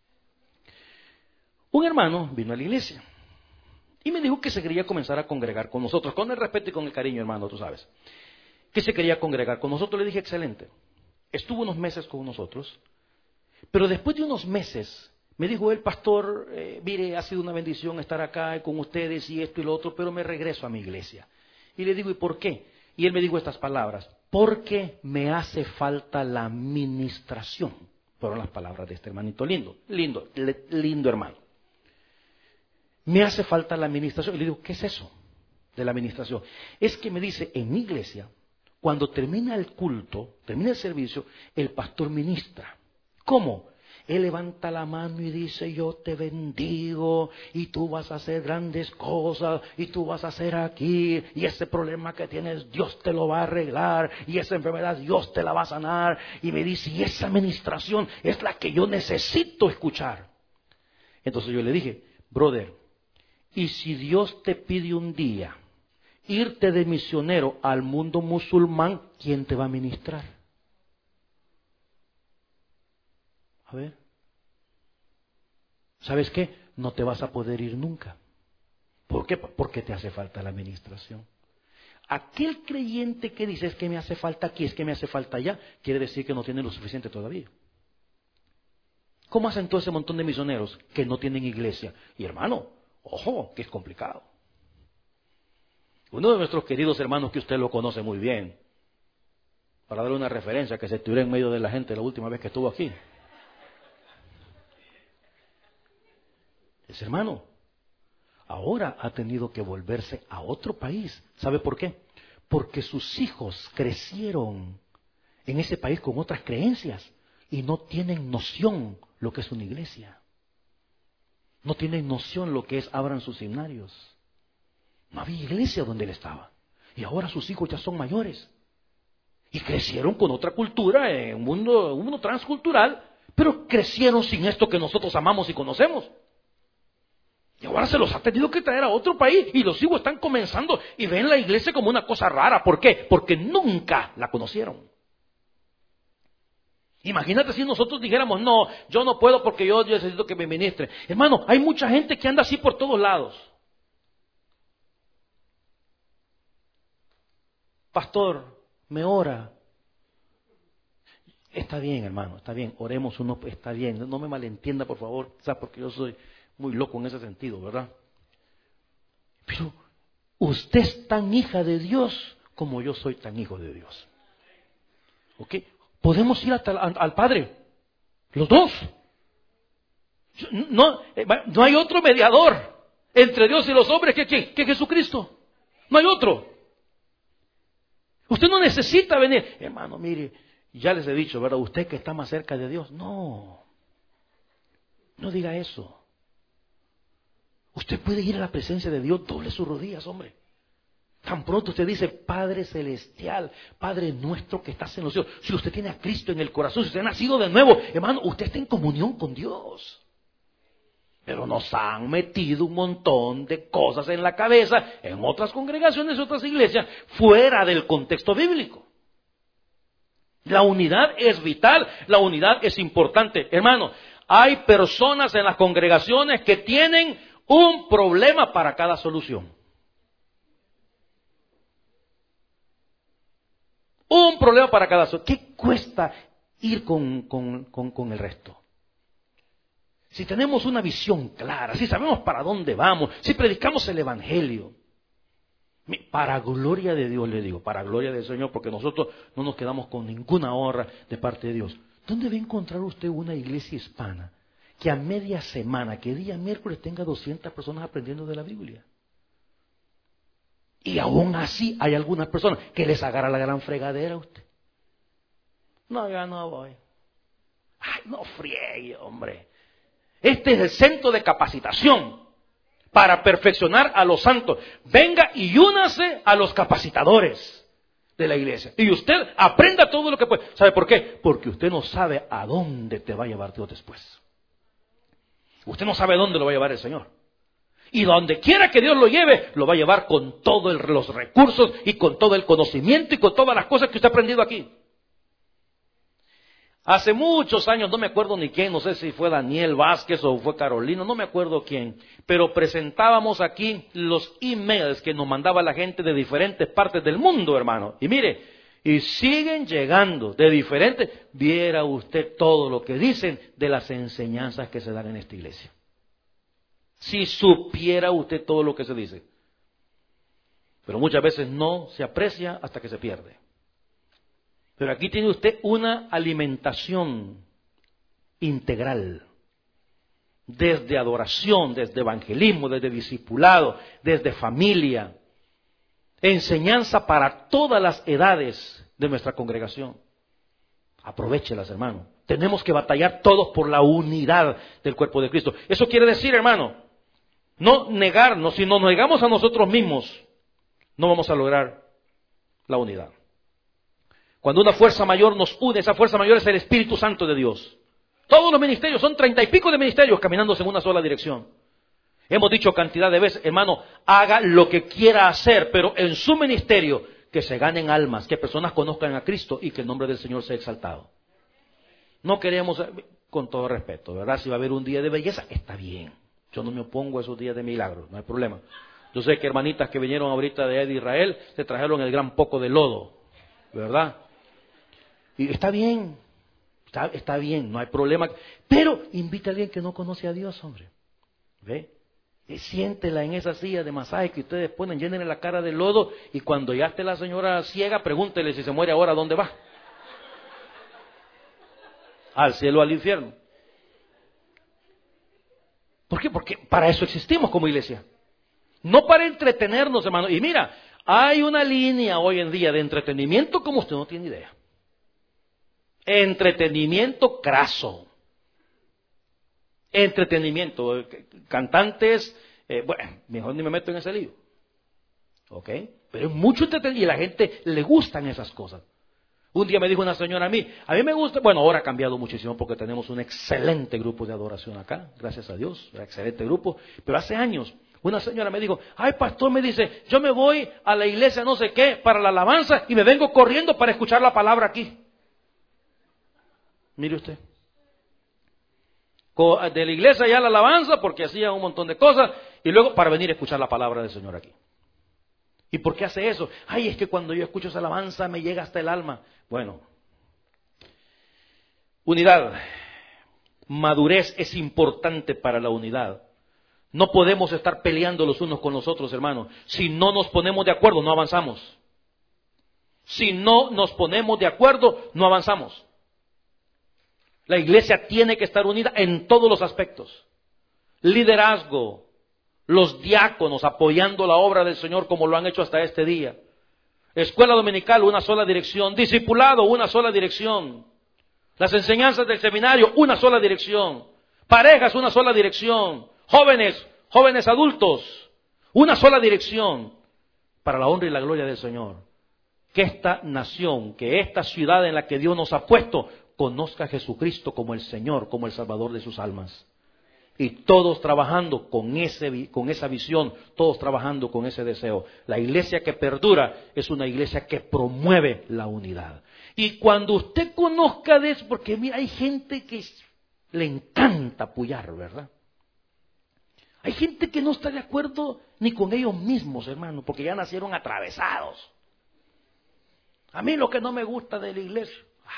un hermano vino a la iglesia. Y me dijo que se quería comenzar a congregar con nosotros, con el respeto y con el cariño, hermano, tú sabes. Que se quería congregar con nosotros. Le dije, excelente. Estuvo unos meses con nosotros. Pero después de unos meses, me dijo el pastor, eh, mire, ha sido una bendición estar acá con ustedes y esto y lo otro, pero me regreso a mi iglesia. Y le digo, ¿y por qué? Y él me dijo estas palabras, porque me hace falta la ministración. Fueron las palabras de este hermanito lindo, lindo, le, lindo hermano. Me hace falta la administración. Y le digo, ¿qué es eso de la administración? Es que me dice, en mi iglesia, cuando termina el culto, termina el servicio, el pastor ministra. ¿Cómo? Él levanta la mano y dice, yo te bendigo, y tú vas a hacer grandes cosas, y tú vas a hacer aquí, y ese problema que tienes, Dios te lo va a arreglar, y esa enfermedad, Dios te la va a sanar. Y me dice, y esa administración es la que yo necesito escuchar. Entonces yo le dije, brother, y si Dios te pide un día irte de misionero al mundo musulmán, ¿quién te va a ministrar? A ver. ¿Sabes qué? No te vas a poder ir nunca. ¿Por qué? Porque te hace falta la administración. Aquel creyente que dice es que me hace falta aquí, es que me hace falta allá, quiere decir que no tiene lo suficiente todavía. ¿Cómo hacen todo ese montón de misioneros que no tienen iglesia? Y hermano, ojo, que es complicado. Uno de nuestros queridos hermanos que usted lo conoce muy bien, para darle una referencia, que se estuviera en medio de la gente la última vez que estuvo aquí. Ese hermano ahora ha tenido que volverse a otro país. ¿Sabe por qué? Porque sus hijos crecieron en ese país con otras creencias y no tienen noción lo que es una iglesia. No tienen noción lo que es abran sus seminarios. No había iglesia donde él estaba. Y ahora sus hijos ya son mayores. Y crecieron con otra cultura, en un mundo, un mundo transcultural, pero crecieron sin esto que nosotros amamos y conocemos. Y ahora se los ha tenido que traer a otro país y los hijos están comenzando y ven la iglesia como una cosa rara. ¿Por qué? Porque nunca la conocieron. Imagínate si nosotros dijéramos, no, yo no puedo porque yo necesito que me ministre. Hermano, hay mucha gente que anda así por todos lados. Pastor, me ora. Está bien, hermano, está bien, oremos uno, está bien. No me malentienda, por favor, ¿sabes? Porque yo soy muy loco en ese sentido, ¿verdad? Pero usted es tan hija de Dios como yo soy tan hijo de Dios. ¿Ok? Podemos ir hasta al, al Padre, los dos. No, no hay otro mediador entre Dios y los hombres que, que, que Jesucristo. No hay otro. Usted no necesita venir. Hermano, mire, ya les he dicho, ¿verdad? Usted que está más cerca de Dios. No, no diga eso. Usted puede ir a la presencia de Dios, doble sus rodillas, hombre. Tan pronto usted dice, Padre Celestial, Padre nuestro que estás en los cielos. Si usted tiene a Cristo en el corazón, si usted ha nacido de nuevo, hermano, usted está en comunión con Dios. Pero nos han metido un montón de cosas en la cabeza, en otras congregaciones, otras iglesias, fuera del contexto bíblico. La unidad es vital, la unidad es importante. Hermano, hay personas en las congregaciones que tienen un problema para cada solución. Un problema para cada solución. ¿Qué cuesta ir con, con, con, con el resto? Si tenemos una visión clara, si sabemos para dónde vamos, si predicamos el Evangelio, para gloria de Dios le digo, para gloria del Señor, porque nosotros no nos quedamos con ninguna honra de parte de Dios. ¿Dónde va a encontrar usted una iglesia hispana que a media semana, que día miércoles tenga doscientas personas aprendiendo de la Biblia? Y aún así hay algunas personas que les agarra la gran fregadera a usted. No, ya no voy. Ay, no friegue, hombre. Este es el centro de capacitación para perfeccionar a los santos. Venga y únase a los capacitadores de la iglesia. Y usted aprenda todo lo que puede. ¿Sabe por qué? Porque usted no sabe a dónde te va a llevar Dios después. Usted no sabe dónde lo va a llevar el Señor. Y donde quiera que Dios lo lleve, lo va a llevar con todos los recursos y con todo el conocimiento y con todas las cosas que usted ha aprendido aquí. Hace muchos años, no me acuerdo ni quién, no sé si fue Daniel Vázquez o fue Carolina, no me acuerdo quién, pero presentábamos aquí los emails que nos mandaba la gente de diferentes partes del mundo, hermano. Y mire, Y siguen llegando de diferentes. Viera usted todo lo que dicen de las enseñanzas que se dan en esta iglesia. Si supiera usted todo lo que se dice. Pero muchas veces no se aprecia hasta que se pierde. Pero aquí tiene usted una alimentación integral. Desde adoración, desde evangelismo, desde discipulado, desde familia. Enseñanza para todas las edades de nuestra congregación. Aprovéchelas, hermano. Tenemos que batallar todos por la unidad del cuerpo de Cristo. Eso quiere decir, hermano, no negarnos. Si nos negamos a nosotros mismos, no vamos a lograr la unidad. Cuando una fuerza mayor nos une, esa fuerza mayor es el Espíritu Santo de Dios. Todos los ministerios, son treinta y pico de ministerios caminándose en una sola dirección. Hemos dicho cantidad de veces, hermano, haga lo que quiera hacer, pero en su ministerio, que se ganen almas, que personas conozcan a Cristo y que el nombre del Señor sea exaltado. No queremos, con todo respeto, ¿verdad? Si va a haber un día de belleza, está bien. Yo no me opongo a esos días de milagros, no hay problema. Yo sé que hermanitas que vinieron ahorita de Israel, se trajeron el gran poco de lodo, ¿verdad? Y está bien, está, está bien, no hay problema. Pero invita a alguien que no conoce a Dios, hombre. ¿Ve? Y siéntela en esa silla de masaje que ustedes ponen, llénenle la cara de lodo y cuando ya esté la señora ciega, pregúntele si se muere ahora, ¿a dónde va? Al cielo o al infierno. ¿Por qué? Porque para eso existimos como iglesia. No para entretenernos, hermano. Y mira, hay una línea hoy en día de entretenimiento como usted no tiene idea. Entretenimiento craso. Entretenimiento, cantantes, eh, bueno, mejor ni me meto en ese lío. ¿Ok? Pero es mucho entretenimiento y a la gente le gustan esas cosas. Un día me dijo una señora a mí, a mí me gusta, bueno, ahora ha cambiado muchísimo porque tenemos un excelente grupo de adoración acá, gracias a Dios, un excelente grupo, pero hace años una señora me dijo, ay pastor, me dice, yo me voy a la iglesia no sé qué para la alabanza y me vengo corriendo para escuchar la palabra aquí. Mire usted. De la iglesia ya la alabanza porque hacía un montón de cosas y luego para venir a escuchar la palabra del Señor aquí. ¿Y por qué hace eso? Ay, es que cuando yo escucho esa alabanza me llega hasta el alma. Bueno, unidad, madurez es importante para la unidad. No podemos estar peleando los unos con los otros, hermanos. Si no nos ponemos de acuerdo, no avanzamos. Si no nos ponemos de acuerdo, no avanzamos. La iglesia tiene que estar unida en todos los aspectos. Liderazgo, los diáconos apoyando la obra del Señor como lo han hecho hasta este día. Escuela dominical, una sola dirección. Discipulado, una sola dirección. Las enseñanzas del seminario, una sola dirección. Parejas, una sola dirección. Jóvenes, jóvenes adultos, una sola dirección. Para la honra y la gloria del Señor. Que esta nación, que esta ciudad en la que Dios nos ha puesto, conozca a Jesucristo como el Señor, como el Salvador de sus almas. Y todos trabajando con, ese, con esa visión, todos trabajando con ese deseo. La iglesia que perdura es una iglesia que promueve la unidad. Y cuando usted conozca de eso, porque mira, hay gente que le encanta apoyar, ¿verdad? Hay gente que no está de acuerdo ni con ellos mismos, hermano, porque ya nacieron atravesados. A mí lo que no me gusta de la iglesia,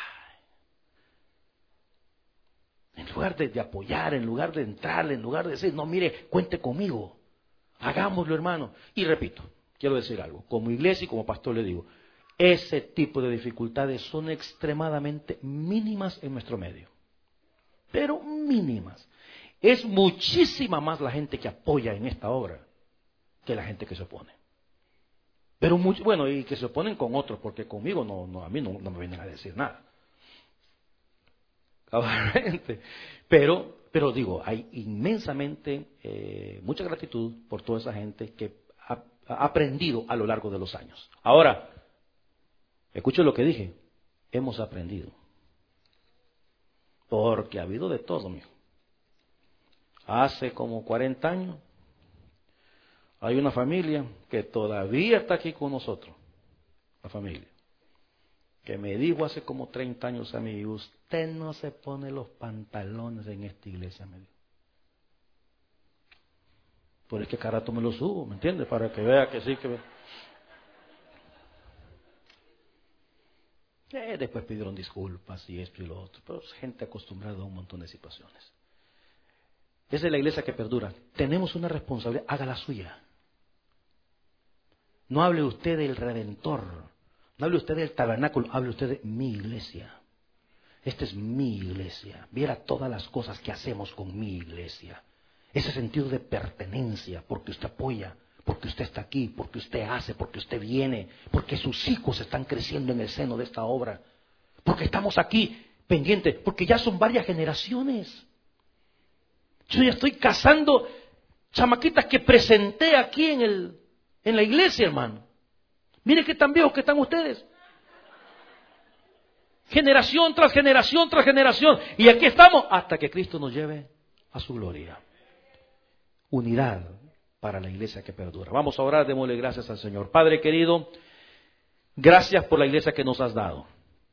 en lugar de, de apoyar, en lugar de entrar, en lugar de decir, no, mire, cuente conmigo, hagámoslo, hermano. Y repito, quiero decir algo, como iglesia y como pastor le digo, ese tipo de dificultades son extremadamente mínimas en nuestro medio, pero mínimas. Es muchísima más la gente que apoya en esta obra que la gente que se opone. Pero mucho, bueno, y que se oponen con otros, porque conmigo no, no a mí no, no me vienen a decir nada. Pero, pero digo, hay inmensamente eh, mucha gratitud por toda esa gente que ha, ha aprendido a lo largo de los años. Ahora, escuchen lo que dije, hemos aprendido. Porque ha habido de todo, mijo. Hace como cuarenta años, hay una familia que todavía está aquí con nosotros, la familia, que me dijo hace como treinta años a mí, usted no se pone los pantalones en esta iglesia, me dijo. Por es que cada rato me los subo, ¿me entiendes? Para que vea que sí, que ve. Eh, después pidieron disculpas y esto y lo otro, pero es gente acostumbrada a un montón de situaciones. Esa es la iglesia que perdura. Tenemos una responsabilidad, haga la suya. No hable usted del Redentor, no hable usted del tabernáculo, hable usted de mi iglesia. Esta es mi iglesia. Viera todas las cosas que hacemos con mi iglesia. Ese sentido de pertenencia, porque usted apoya, porque usted está aquí, porque usted hace, porque usted viene, porque sus hijos están creciendo en el seno de esta obra, porque estamos aquí pendientes, porque ya son varias generaciones. Yo ya estoy casando chamaquitas que presenté aquí en, el, en la iglesia, hermano. Mire qué tan viejos que están ustedes. Generación tras generación tras generación. Y aquí estamos hasta que Cristo nos lleve a su gloria. Unidad para la iglesia que perdura. Vamos a orar, démosle gracias al Señor. Padre querido, gracias por la iglesia que nos has dado.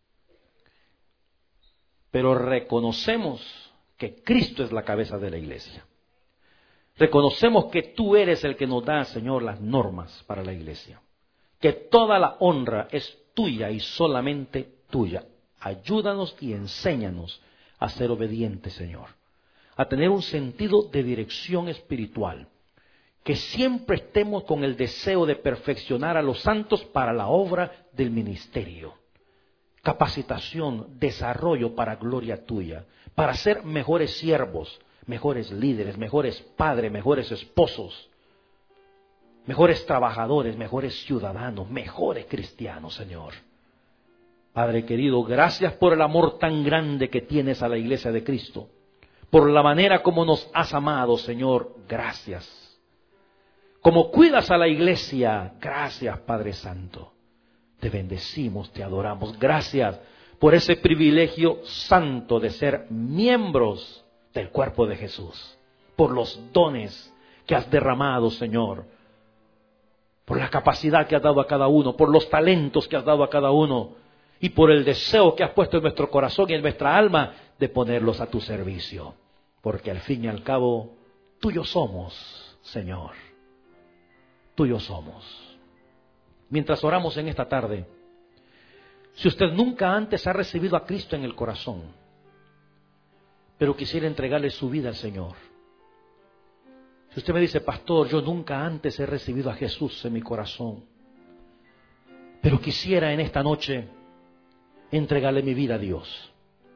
Pero reconocemos que Cristo es la cabeza de la iglesia. Reconocemos que tú eres el que nos da, Señor, las normas para la iglesia. Que toda la honra es tuya y solamente tuya. Ayúdanos y enséñanos a ser obedientes, Señor. A tener un sentido de dirección espiritual. Que siempre estemos con el deseo de perfeccionar a los santos para la obra del ministerio. Capacitación, desarrollo para gloria tuya. Para ser mejores siervos, mejores líderes, mejores padres, mejores esposos. Mejores trabajadores, mejores ciudadanos, mejores cristianos, Señor. Padre querido, gracias por el amor tan grande que tienes a la iglesia de Cristo. Por la manera como nos has amado, Señor, gracias. Como cuidas a la iglesia, gracias, Padre Santo. Te bendecimos, te adoramos. Gracias por ese privilegio santo de ser miembros del cuerpo de Jesús. Por los dones que has derramado, Señor. Por la capacidad que has dado a cada uno, por los talentos que has dado a cada uno y por el deseo que has puesto en nuestro corazón y en nuestra alma de ponerlos a tu servicio. Porque al fin y al cabo, tuyos somos, Señor. Tuyos somos. Mientras oramos en esta tarde, si usted nunca antes ha recibido a Cristo en el corazón, pero quisiera entregarle su vida al Señor. Si usted me dice, pastor, yo nunca antes he recibido a Jesús en mi corazón, pero quisiera en esta noche entregarle mi vida a Dios.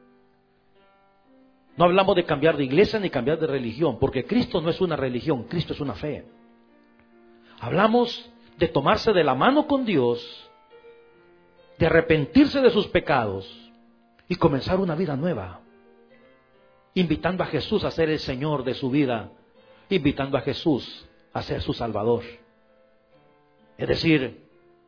No hablamos de cambiar de iglesia ni cambiar de religión, porque Cristo no es una religión, Cristo es una fe. Hablamos de tomarse de la mano con Dios, de arrepentirse de sus pecados y comenzar una vida nueva, invitando a Jesús a ser el Señor de su vida, invitando a Jesús a ser su Salvador. Es decir,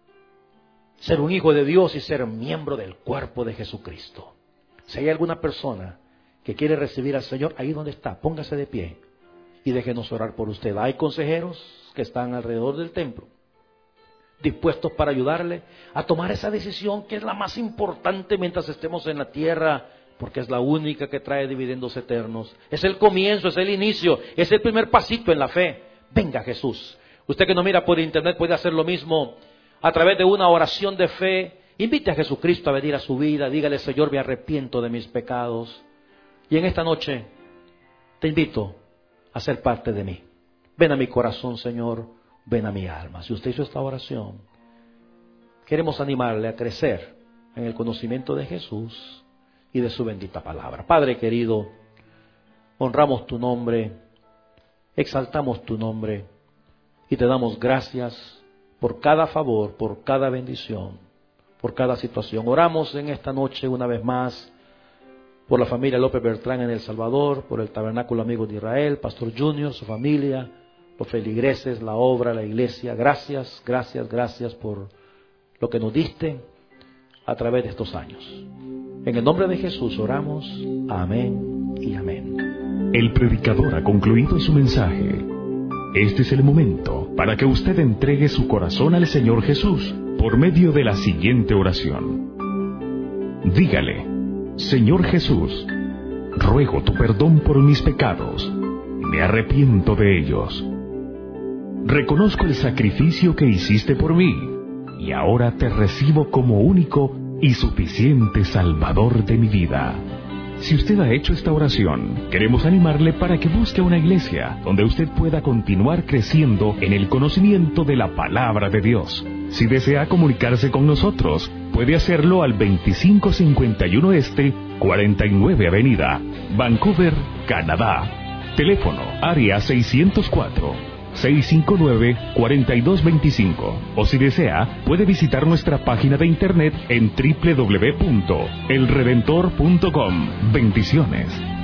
ser un hijo de Dios y ser miembro del cuerpo de Jesucristo. Si hay alguna persona que quiere recibir al Señor, ahí donde está, póngase de pie y déjenos orar por usted. Hay consejeros que están alrededor del templo, dispuestos para ayudarle a tomar esa decisión que es la más importante mientras estemos en la tierra, porque es la única que trae dividendos eternos. Es el comienzo, es el inicio, es el primer pasito en la fe. Venga Jesús. Usted que no mira por internet puede hacer lo mismo a través de una oración de fe. Invite a Jesucristo a venir a su vida. Dígale, Señor, me arrepiento de mis pecados. Y en esta noche te invito a ser parte de mí. Ven a mi corazón, Señor. Ven a mi alma. Si usted hizo esta oración, queremos animarle a crecer en el conocimiento de Jesús y de su bendita palabra. Padre querido, honramos tu nombre, exaltamos tu nombre y te damos gracias por cada favor, por cada bendición, por cada situación. Oramos en esta noche una vez más por la familia López Bertrán en El Salvador, por el Tabernáculo Amigos de Israel, Pastor Junior, su familia, los feligreses, la obra, la iglesia. Gracias, gracias, gracias por lo que nos diste a través de estos años. En el nombre de Jesús oramos. Amén y amén. El predicador ha concluido su mensaje. Este es el momento para que usted entregue su corazón al Señor Jesús por medio de la siguiente oración. Dígale: Señor Jesús, ruego tu perdón por mis pecados. Me arrepiento de ellos. Reconozco el sacrificio que hiciste por mí y ahora te recibo como único y suficiente Salvador de mi vida. Si usted ha hecho esta oración, queremos animarle para que busque una iglesia donde usted pueda continuar creciendo en el conocimiento de la palabra de Dios. Si desea comunicarse con nosotros, puede hacerlo al veinticinco cincuenta y uno Este, cuarenta y nueve Avenida, Vancouver, Canadá. Teléfono área seiscientos cuatro, seiscientos cincuenta y nueve, cuarenta y dos veinticinco. O si desea, puede visitar nuestra página de internet en doble u doble u doble u punto el redentor punto com. Bendiciones.